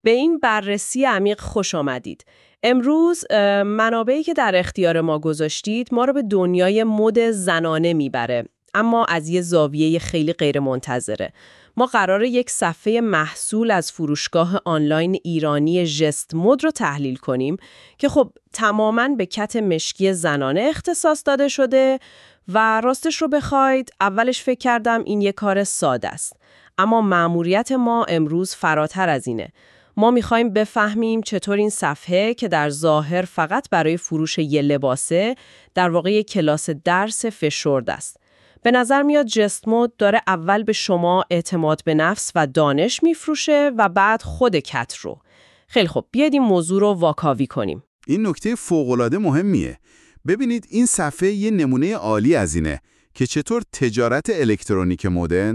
به این بررسی عمیق خوش آمدید. امروز منابعی که در اختیار ما گذاشتید ما رو به دنیای مد زنانه میبره، اما از یه زاویه خیلی غیر منتظره. ما قراره یک صفحه محصول از فروشگاه آنلاین ایرانی ژست مد رو تحلیل کنیم که خب تماماً به کت مشکی زنانه اختصاص داده شده و راستش رو بخواید اولش فکر کردم این یه کار ساده است. اما مأموریت ما امروز فراتر از اینه. ما میخوایم بفهمیم چطور این صفحه که در ظاهر فقط برای فروش یه لباسه، در واقع یه کلاس درس فشرده است. به نظر میاد ژست مد داره اول به شما اعتماد به نفس و دانش میفروشه و بعد خود کت رو. خیلی خب، بیاید این موضوع رو واکاوی کنیم. این نکته فوق‌العاده مهمیه. ببینید این صفحه یه نمونه عالی از اینه که چطور تجارت الکترونیک مدرن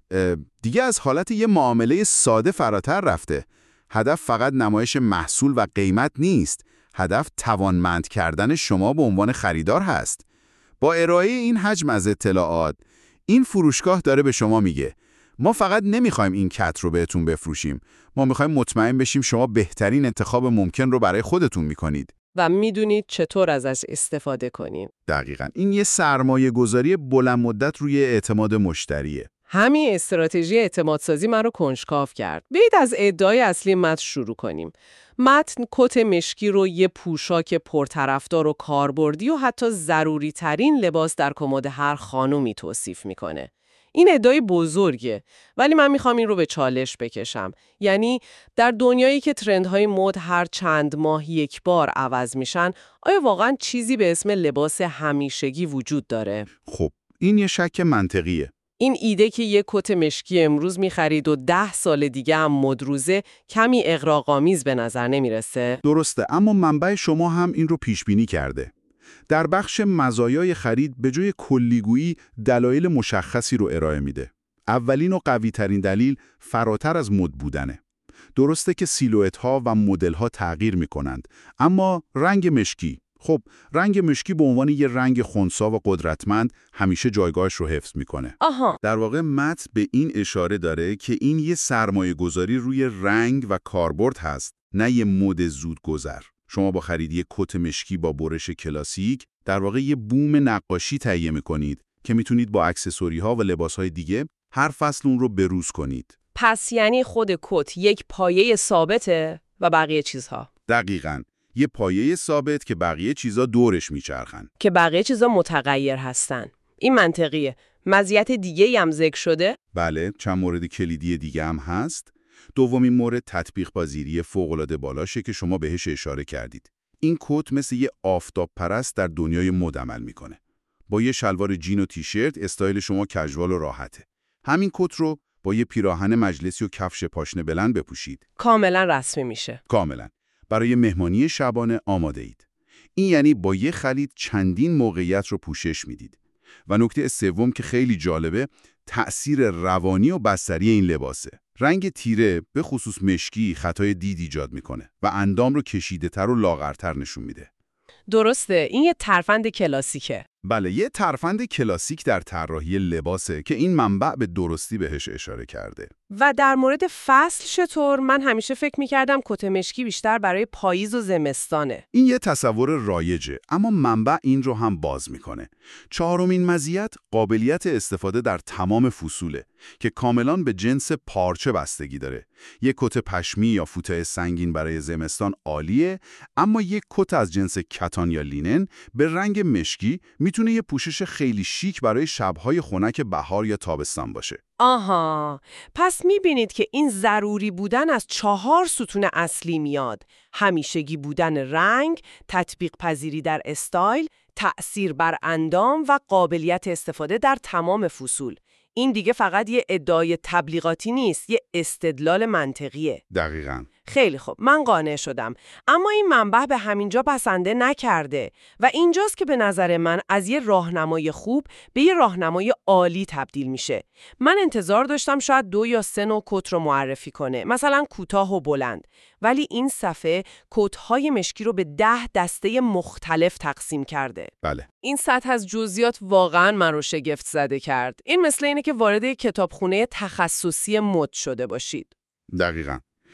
دیگه از حالت یه معامله ساده فراتر رفته. هدف فقط نمایش محصول و قیمت نیست. هدف توانمند کردن شما به عنوان خریدار هست. با ارائه این حجم از اطلاعات، این فروشگاه داره به شما میگه ما فقط نمیخوایم این کت رو بهتون بفروشیم، ما میخوایم مطمئن بشیم شما بهترین انتخاب ممکن رو برای خودتون میکنید. و میدونید چطور ازش استفاده کنید. دقیقاً. این یه سرمایه گذاری بلند مدت روی اعتماد مشتریه. همین استراتژی اعتمادسازی من رو کنجکاو کرد. بیایید از ادعای اصلی متن شروع کنیم. متن کت مشکی رو یه پوشاک پرطرفدار و کاربردی و حتی ضروری ترین لباس در کمد هر خانومی توصیف میکنه. این ادعای بزرگه، ولی من میخوام این رو به چالش بکشم. یعنی در دنیایی که ترندهای مد هر چند ماه یک بار عوض میشن، آیا واقعا چیزی به اسم لباس همیشگی وجود داره؟ خب این یه شک منطقیه. این ایده که یک کت مشکی امروز می‌خرید و 10 سال دیگه هم مدروزه کمی اغراق‌آمیز به نظر نمیرسه؟ درسته، اما منبع شما هم این رو پیش بینی کرده. در بخش مزایای خرید به جای کلیگویی دلایل مشخصی رو ارائه میده. اولین و قوی ترین دلیل فراتر از مد بودنه. درسته که سیلوئت‌ها و مدل‌ها تغییر می‌کنند، اما رنگ مشکی، خب رنگ مشکی به عنوان یه رنگ خنثی و قدرتمند همیشه جایگاهش رو حفظ میکنه. در واقع متن به این اشاره داره که این یه سرمایه گذاری روی رنگ و کاربرد هست، نه یه مد زودگذر. شما با خرید یه کت مشکی با برش کلاسیک در واقع یه بوم نقاشی تهیه میکنید که میتونید با اکسسوری‌ها و لباس‌های دیگه هر فصل اون رو بروز کنید. پس یعنی خود کت یک پایه ثابته و بقیه چیزها؟ دقیقاً. یه پایه ثابت که بقیه چیزا دورش میچرخن. که بقیه چیزا متغیر هستن. این منطقیه. مزیت دیگه‌ای هم ذکر شده؟ بله، چند مورد کلیدی دیگه هم هست. دومین مورد تطبیق پذیری فوق‌العاده بالاشه که شما بهش اشاره کردید. این کت مثل یه آفتاب پرست در دنیای مد عمل میکنه. با یه شلوار جین و تیشرت استایل شما کژوال و راحته. همین کت رو با یه پیراهن مجلسی و کفش پاشنه بلند بپوشید. کاملا رسمی میشه. کاملا. برای مهمانی شبانه آماده اید. این یعنی با یه خرید چندین موقعیت رو پوشش میدید. و نکته سوم که خیلی جالبه، تأثیر روانی و بصری این لباسه. رنگ تیره به خصوص مشکی خطای دید ایجاد میکنه و اندام رو کشیده‌تر و لاغرتر نشون میده. درسته، این یه ترفند کلاسیکه. بله، یه ترفند کلاسیک در طراحی لباسه که این منبع به درستی بهش اشاره کرده. و در مورد فصل چطور؟ من همیشه فکر می‌کردم کت مشکی بیشتر برای پاییز و زمستانه. این یه تصور رایجه، اما منبع این رو هم باز میکنه. چهارمین مزیت قابلیت استفاده در تمام فصوله که کاملاً به جنس پارچه بستگی داره. یک کت پشمی یا فوته سنگین برای زمستان عالیه، اما یک کت از جنس کتان یا لینن به رنگ مشکی میتونه یه پوشش خیلی شیک برای شب‌های خنک بهار یا تابستان باشه. آها، پس میبینید که این ضروری بودن از 4 ستون اصلی میاد. همیشگی بودن رنگ، تطبیق پذیری در استایل، تأثیر بر اندام و قابلیت استفاده در تمام فصول. این دیگه فقط یه ادعای تبلیغاتی نیست، یه استدلال منطقیه. دقیقاً. خیلی خوب، من قانع شدم. اما این منبع به همینجا بسنده نکرده و اینجاست که به نظر من از یه راهنمای خوب به یه راهنمای عالی تبدیل میشه. من انتظار داشتم شاید 2 یا 3 نوع کت رو معرفی کنه، مثلا کوتاه و بلند. ولی این صفحه کت‌های مشکی رو به 10 دسته مختلف تقسیم کرده. بله. این سطح از جزئیات واقعاً من رو شگفت زده کرد. این مثل اینه که وارد کتابخونه تخصصی مد شده باشید. دقیقاً.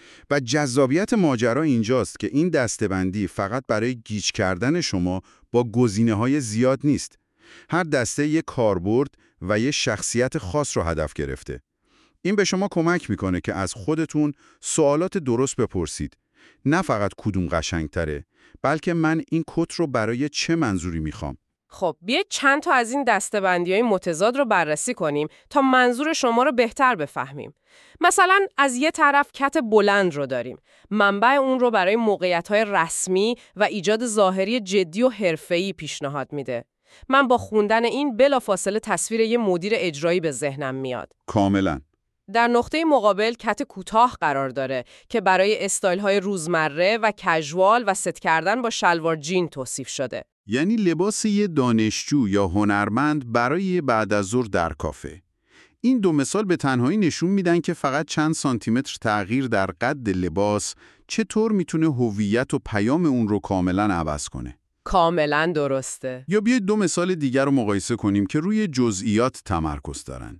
و جذابیت ماجرا اینجاست که این دسته‌بندی فقط برای گیج کردن شما با گزینه‌های زیاد نیست. هر دسته یک کاربرد و یک شخصیت خاص رو هدف گرفته. این به شما کمک میکنه که از خودتون سوالات درست بپرسید. نه فقط کدوم قشنگتره، بلکه من این کت رو برای چه منظوری میخوام. خب بیایید چند تا از این دسته‌بندی‌های متضاد رو بررسی کنیم تا منظور شما رو بهتر بفهمیم. مثلا از یه طرف کت بلند رو داریم. منبع اون رو برای موقعیت‌های رسمی و ایجاد ظاهری جدی و حرفه‌ای پیشنهاد میده. من با خوندن این بلافاصله تصویر یه مدیر اجرایی به ذهنم میاد. کاملا. در نقطه مقابل کت کوتاه قرار داره که برای استایل‌های روزمره و کژوال و ست کردن با شلوار جین توصیف شده. یعنی لباس یه دانشجو یا هنرمند برای بعد از ظهر در کافه. این دو مثال به تنهایی نشون میدن که فقط چند سانتیمتر تغییر در قد لباس چطور میتونه هویت و پیام اون رو کاملا عوض کنه. کاملا درسته. یا بیایید دو مثال دیگر رو مقایسه کنیم که روی جزئیات تمرکز دارن.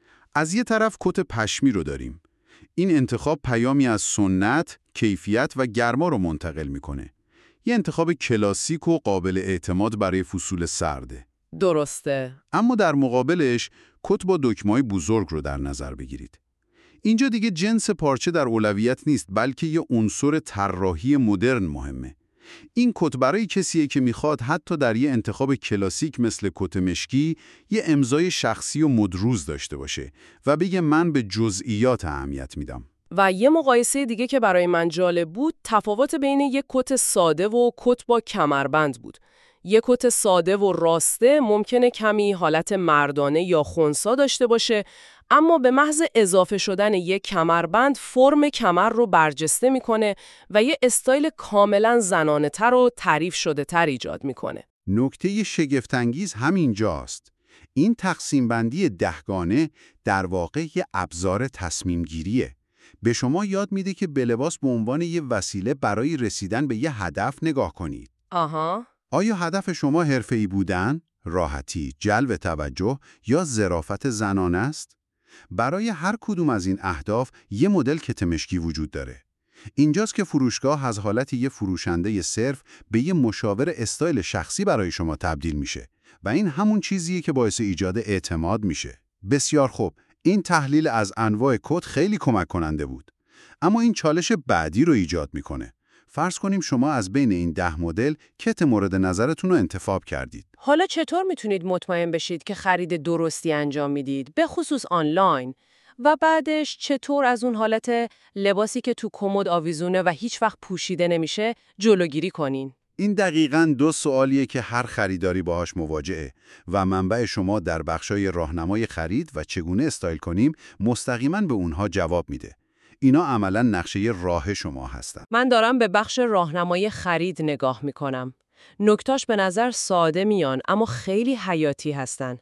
از یه طرف کت پشمی رو داریم. این انتخاب پیامی از سنت، کیفیت و گرما رو منتقل میکنه. یه انتخاب کلاسیک و قابل اعتماد برای فصول سرده. درسته. اما در مقابلش کت با دکمه‌های بزرگ رو در نظر بگیرید. اینجا دیگه جنس پارچه در اولویت نیست، بلکه یه عنصر طراحی مدرن مهمه. این کت برای کسیه که میخواد حتی در یه انتخاب کلاسیک مثل کت مشکی یه امضای شخصی و مدروز داشته باشه و بگه من به جزئیات اهمیت میدم. و یه مقایسه دیگه که برای من جالب بود، تفاوت بین یک کت ساده و کت با کمربند بود. یک کت ساده و راسته ممکنه کمی حالت مردانه یا خنثی داشته باشه، اما به محض اضافه شدن یک کمربند فرم کمر رو برجسته میکنه و یه استایل کاملا زنانه‌تر و تعریف شده تر ایجاد میکنه. نکته شگفت‌انگیز همینجاست. این تقسیم بندی دهگانه در واقع یه ابزار تصمیم گیریه. به شما یاد میده که به لباس به عنوان یه وسیله برای رسیدن به یه هدف نگاه کنید. آها. آیا هدف شما حرفه‌ای بودن، راحتی، جلب توجه یا ظرافت زنانه است؟ برای هر کدوم از این اهداف یه مدل کت مشکی وجود داره. اینجاست که فروشگاه از حالت یه فروشنده صرف به یه مشاور استایل شخصی برای شما تبدیل میشه و این همون چیزیه که باعث ایجاد اعتماد میشه. بسیار خوب، این تحلیل از انواع کت خیلی کمک کننده بود. اما این چالش بعدی رو ایجاد میکنه. فرض کنیم شما از بین این 10 مدل کت مورد نظرتون رو انتخاب کردید. حالا چطور میتونید مطمئن بشید که خرید درستی انجام میدید، به خصوص آنلاین؟ و بعدش چطور از اون حالت لباسی که تو کمد آویزونه و هیچ وقت پوشیده نمیشه جلوگیری کنین؟ این دقیقاً دو سوالیه که هر خریداری باهاش مواجهه و منبع شما در بخشای راهنمای خرید و چگونه استایل کنیم مستقیماً به اونها جواب میده. اینا عملاً نقشه راه شما هستن. من دارم به بخش راهنمای خرید نگاه میکنم. نکتاش به نظر ساده میان اما خیلی حیاتی هستن.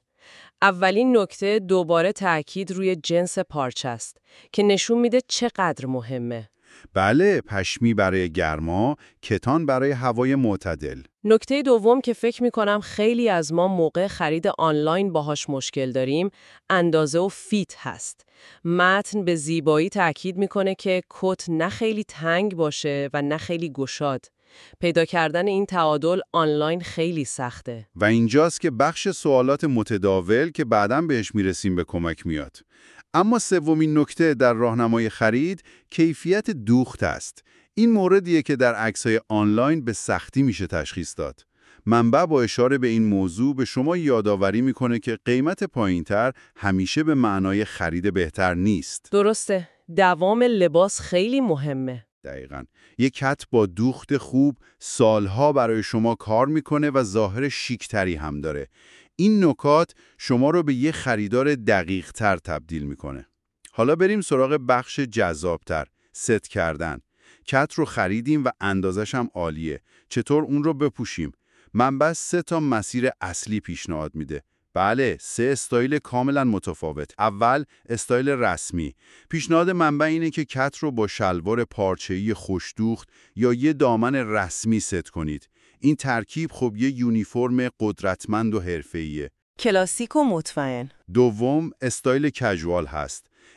اولین نکته دوباره تأکید روی جنس پارچه است که نشون میده چقدر مهمه. بله، پشمی برای گرما، کتان برای هوای معتدل. نکته دوم که فکر میکنم خیلی از ما موقع خرید آنلاین باهاش مشکل داریم، اندازه و فیت هست. متن به زیبایی تأکید میکنه که کت نه خیلی تنگ باشه و نه خیلی گشاد. پیدا کردن این تعادل آنلاین خیلی سخته. و اینجاست که بخش سوالات متداول که بعداً بهش میرسیم به کمک میاد. اما سومین نکته در راهنمای خرید کیفیت دوخت است. این موردیه که در عکسای آنلاین به سختی میشه تشخیص داد. منبع با اشاره به این موضوع به شما یادآوری میکنه که قیمت پایینتر همیشه به معنای خرید بهتر نیست. درسته. دوام لباس خیلی مهمه. دقیقاً. یک کت با دوخت خوب سالها برای شما کار میکنه و ظاهر شیکتری هم داره. این نکات شما رو به یه خریدار دقیق تر تبدیل میکنه. حالا بریم سراغ بخش جذابتر، ست کردن. کت رو خریدیم و اندازش هم عالیه. چطور اون رو بپوشیم؟ منبع 3 تا مسیر اصلی پیشنهاد میده. بله، 3 استایل کاملا متفاوت. اول، استایل رسمی. پیشنهاد منبع اینه که کت رو با شلوار پارچه‌ای خوش‌دوخت یا یه دامن رسمی ست کنید. این ترکیب خب یه یونیفرم قدرتمند و حرفه‌ایه. کلاسیک و مطمئن. دوم، استایل کژوال هست.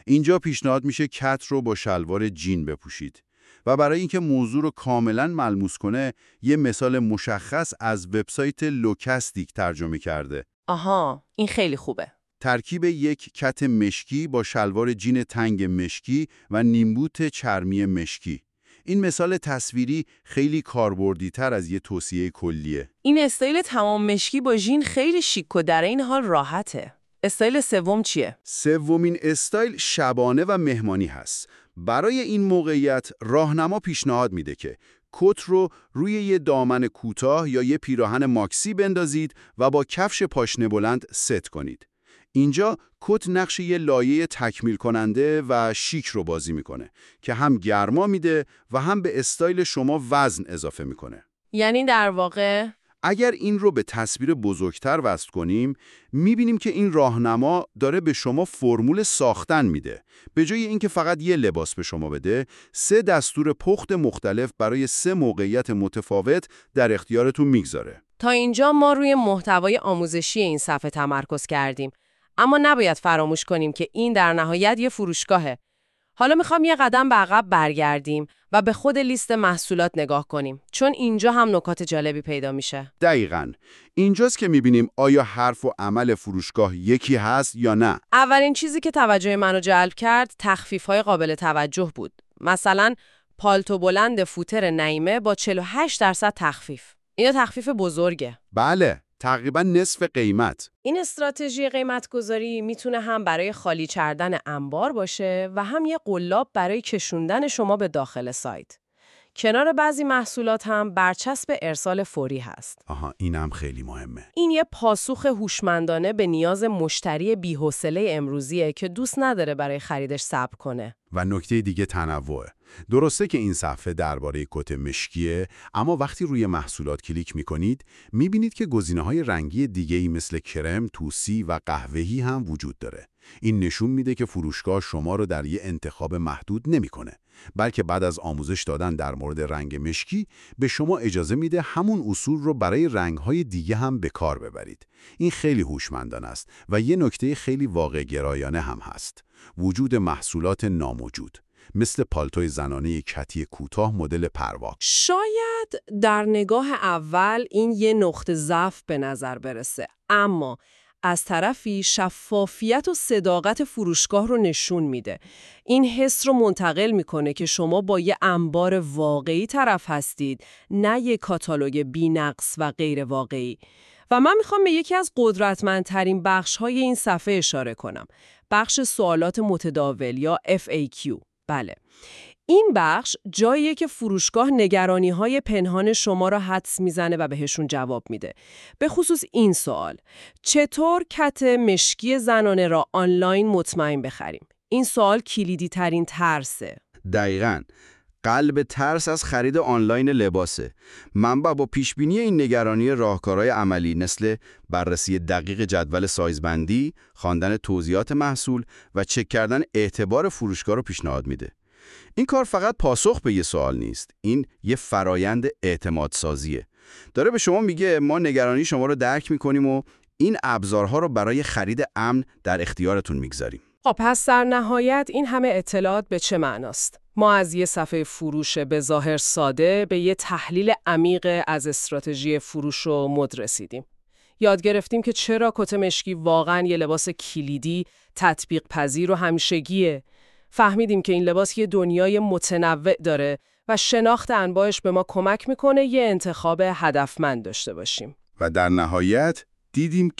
اینجا پیشنهاد میشه کت رو با شلوار جین بپوشید. و برای اینکه موضوع رو کاملا ملموس کنه، یه مثال مشخص از وبسایت لوکاستیک ترجمه کرده. آها، این خیلی خوبه. ترکیب یک کت مشکی با شلوار جین تنگ مشکی و نیمبوت چرمی مشکی. این مثال تصویری خیلی کاربردی‌تر از یه توصیه کلیه. این استایل تمام مشکی با ژین خیلی شیک و در این حال راحته. استایل سوم چیه؟ سومین استایل شبانه و مهمانی هست. برای این موقعیت راهنما پیشنهاد میده که کت رو روی یه دامن کوتاه یا یه پیراهن ماکسی بندازید و با کفش پاشنه بلند ست کنید. اینجا کت نقش یه لایه تکمیل کننده و شیک رو بازی میکنه که هم گرما میده و هم به استایل شما وزن اضافه میکنه. یعنی در واقع اگر این رو به تصویر بزرگتر وصل کنیم، میبینیم که این راهنما داره به شما فرمول ساختن میده. به جای اینکه فقط یه لباس به شما بده، 3 دستور پخت مختلف برای 3 موقعیت متفاوت در اختیارتون میگذاره. تا اینجا ما روی محتوای آموزشی این صفحه تمرکز کردیم. اما نباید فراموش کنیم که این در نهایت یه فروشگاهه. حالا میخوام یه قدم به عقب برگردیم و به خود لیست محصولات نگاه کنیم، چون اینجا هم نکات جالبی پیدا میشه. دقیقاً. اینجاست که میبینیم آیا حرف و عمل فروشگاه یکی هست یا نه. اولین چیزی که توجه منو جلب کرد تخفیف‌های قابل توجه بود. مثلا پالتو بلند فوتر نعیمه با 48% تخفیف. اینا تخفیف بزرگه. بله، تقریباً نصف قیمت. این استراتژی قیمت‌گذاری میتونه هم برای خالی کردن انبار باشه و هم یه قلاب برای کشوندن شما به داخل سایت. کنار بعضی محصولات هم برچسب ارسال فوری هست. آها، اینم خیلی مهمه. این یه پاسخ هوشمندانه به نیاز مشتری بی‌حوصله امروزیه که دوست نداره برای خریدش صبر کنه. و نکته دیگه تنوعه. درسته که این صفحه درباره کت مشکیه، اما وقتی روی محصولات کلیک می‌کنید، می‌بینید که گزینه‌های رنگی دیگه‌ای مثل کرم، توسی و قهوه‌ای هم وجود داره. این نشون میده که فروشگاه شما رو در یه انتخاب محدود نمی‌کنه، بلکه بعد از آموزش دادن در مورد رنگ مشکی، به شما اجازه میده همون اصول رو برای رنگ‌های دیگه هم به کار ببرید. این خیلی هوشمندانه است و یه نکته خیلی واقع گرایانه هم هست. وجود محصولات ناموجود مثل پالتوی زنانه کتی کوتاه مدل پرواک. شاید در نگاه اول این یه نقطه ضعف به نظر برسه، اما از طرفی شفافیت و صداقت فروشگاه رو نشون میده. این حس رو منتقل میکنه که شما با یه انبار واقعی طرف هستید، نه یه کاتالوگ بی‌نقص و غیر واقعی. و من میخوام به یکی از قدرتمندترین بخش‌های این صفحه اشاره کنم. بخش سوالات متداول یا FAQ. بله. این بخش جاییه که فروشگاه نگرانی‌های پنهان شما را حدس میزنه و بهشون جواب میده. به خصوص این سوال: چطور کت مشکی زنانه را آنلاین مطمئن بخریم؟ این سوال کلیدی ترین ترسه. دقیقاً. قلب ترس از خرید آنلاین لباسه. منبع با پیشبینی این نگرانی راهکارهای عملی مثل بررسی دقیق جدول سایزبندی، خواندن توضیحات محصول و چک کردن اعتبار فروشگاه رو پیشنهاد میده. این کار فقط پاسخ به یه سوال نیست. این یه فرایند اعتماد سازیه. داره به شما میگه ما نگرانی شما رو درک میکنیم و این ابزارها رو برای خرید امن در اختیارتون میگذاریم. خب پس در نهایت این همه اطلاعات به چه معناست؟ ما از یه صفحه فروش به ظاهر ساده به یه تحلیل عمیق از استراتژی فروش و مد رسیدیم. یاد گرفتیم که چرا کت مشکی واقعاً یه لباس کلیدی، تطبیق پذیر و همیشگیه. فهمیدیم که این لباس یه دنیای متنوع داره و شناخت انواعش به ما کمک میکنه یه انتخاب هدفمند داشته باشیم. و در نهایت دیدیم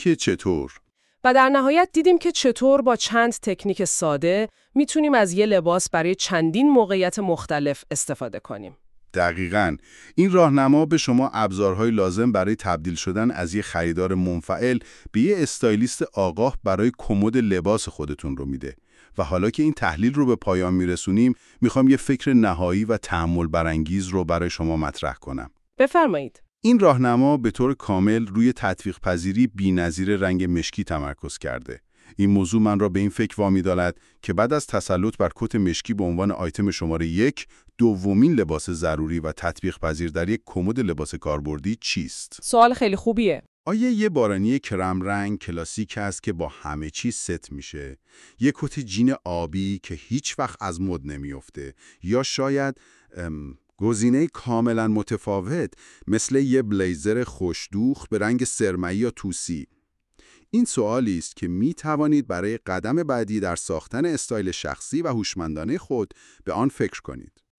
که چطور با چند تکنیک ساده میتونیم از یه لباس برای چندین موقعیت مختلف استفاده کنیم. دقیقاً. این راهنما به شما ابزارهای لازم برای تبدیل شدن از یه خریدار منفعل به یه استایلیست آگاه برای کمد لباس خودتون رو میده. و حالا که این تحلیل رو به پایان میرسونیم، میخوام یه فکر نهایی و تأمل برانگیز رو برای شما مطرح کنم. بفرمایید. این راهنما به طور کامل روی تطبیق پذیری بی‌نظیر رنگ مشکی تمرکز کرده. این موضوع من را به این فکر وامی دارد که بعد از تسلط بر کت مشکی به عنوان آیتم شماره 1، دومین لباس ضروری و تطبیق پذیر در یک کمد لباس کاربردی چیست؟ سوال خیلی خوبیه. آیا یه بارانی کرم رنگ کلاسیک هست که با همه چیز ست میشه؟ یه کت جین آبی که هیچ وقت از مد نمیفته؟ یا شاید گزینه کاملا متفاوت مثل یه بلیزر خوش‌دوخت به رنگ سرمه‌ای یا توسی؟ این سوالی است که می توانید برای قدم بعدی در ساختن استایل شخصی و هوشمندانه خود به آن فکر کنید.